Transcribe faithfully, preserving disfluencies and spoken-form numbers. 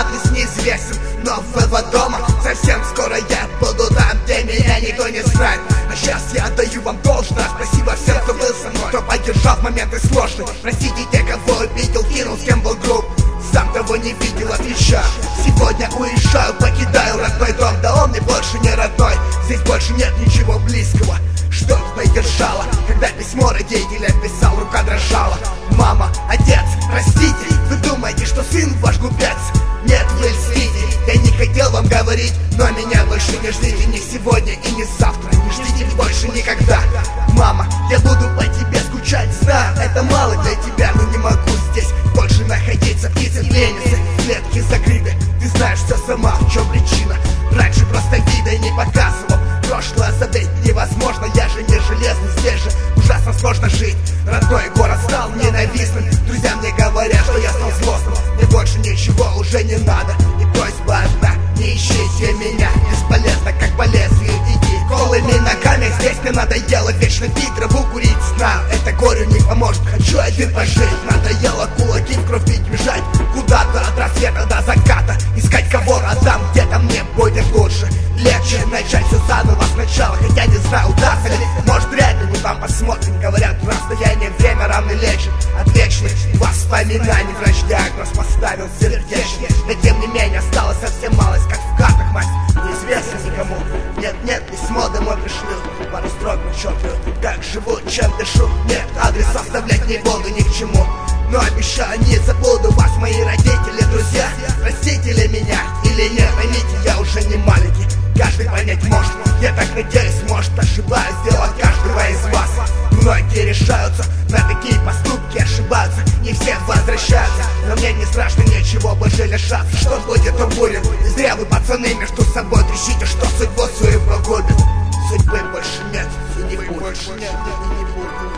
адрес неизвестен, но в дома совсем скоро я буду там, где меня никто не знает. А сейчас я отдаю вам должное. Спасибо всем, кто был со мной, кто поддержал в моменты сложные. Простите те, кого обидел, кинул, с кем был груб. Сам того не видел, отвечаю. Сегодня уезжаю, покидаю родной дом. Да он мне больше не родной. Здесь больше нет ничего близкого, что поддержало. Когда письмо родителя писал, рука дрожала. Мама, отец, простите, вы думаете, что сын ваш глупец? Нет, вы льстите, я не хотел вам говорить, но меня больше не ждите ни сегодня и ни завтра. Не ждите больше никогда. Мама, я буду по тебе скучать, знаю, это мало для тебя, но не могу здесь больше находиться. Птицы пленницы, клетки закрыты. Ты знаешь все сама, в чем причина. Раньше просто вида не показывал. Прошлое забыть невозможно, я же не железный. Здесь же ужасно сложно жить. Родной город стал ненавистным. Друзья мне говорят, что я стал злостным. Мне больше ничего уже не надо. И просьба одна, не ищите меня. Бесполезно, как по лезвию идти голыми ногами. Здесь мне надоело вечно пить, траву курить. Знаю, это горю не поможет. Хочу один пожить. Надоело кулаки в кровь бить, бежать куда-то от рассвета до заката. Искать кого-то там, где-то мне будет лучше. Легче начать все заново сначала. Хотя не знаю, удастся ли. Может, вряд ли, мы там посмотрим. Говорят, расстояние время равно лечит от вечных воспоминаний. Врач диагноз поставил сердечный. Но тем не менее осталось совсем малость, как в картах, мать. Неизвестно никому. Нет-нет, письмо домой пришлю. Пару строк начеркаю, как живу, чем дышу. Нет, адрес оставлять не буду ни к чему. Но обещаю, не забуду вас, мои родители, друзья. Простите ли меня или нет, поймите, я уже не маленький. Каждый понять может, я так надеюсь, может, ошибаюсь, дело каждого из вас. Многие решаются на такие поступки, ошибаются, не все возвращаются. Но мне не страшно ничего больше лишаться. Что будет, то будет. Не зря вы, пацаны, между собой трещите, что судьбу свою погубит. Судьбы больше нет, судьбы больше нет, и не будет.